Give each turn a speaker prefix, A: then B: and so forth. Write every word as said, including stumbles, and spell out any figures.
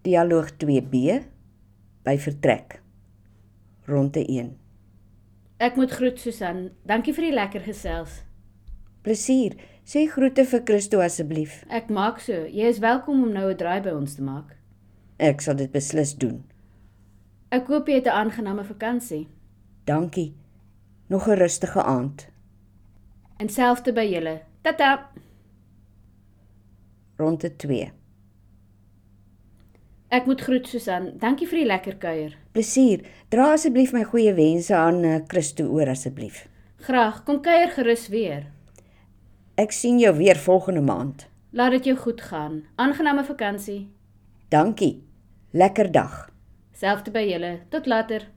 A: Dialoog twee B, by vertrek. Ronde een.
B: Ek moet groet, Susan. Dankie vir die lekker gesels.
A: Plesier, sê groete vir Christo asseblief.
B: Ek maak so. Jy is welkom om nou 'n draai by ons te maak.
A: Ek sal dit beslis doen.
B: Ek hoop jy het 'n aangename vakansie.
A: Dankie. Nog 'n rustige aand.
B: En selfde by julle. Tata!
A: Ronde twee.
B: Ek moet groet, Susan. Dankie vir die lekker kuier.
A: Plesier, dra asseblief my goeie wense aan uh, Christo oor asseblief.
B: Graag, kom kuier gerus weer.
A: Ek sien jou weer volgende maand.
B: Laat dit jou goed gaan. Aangename vakansie.
A: Dankie. Lekker dag.
B: Selfde by julle. Tot later.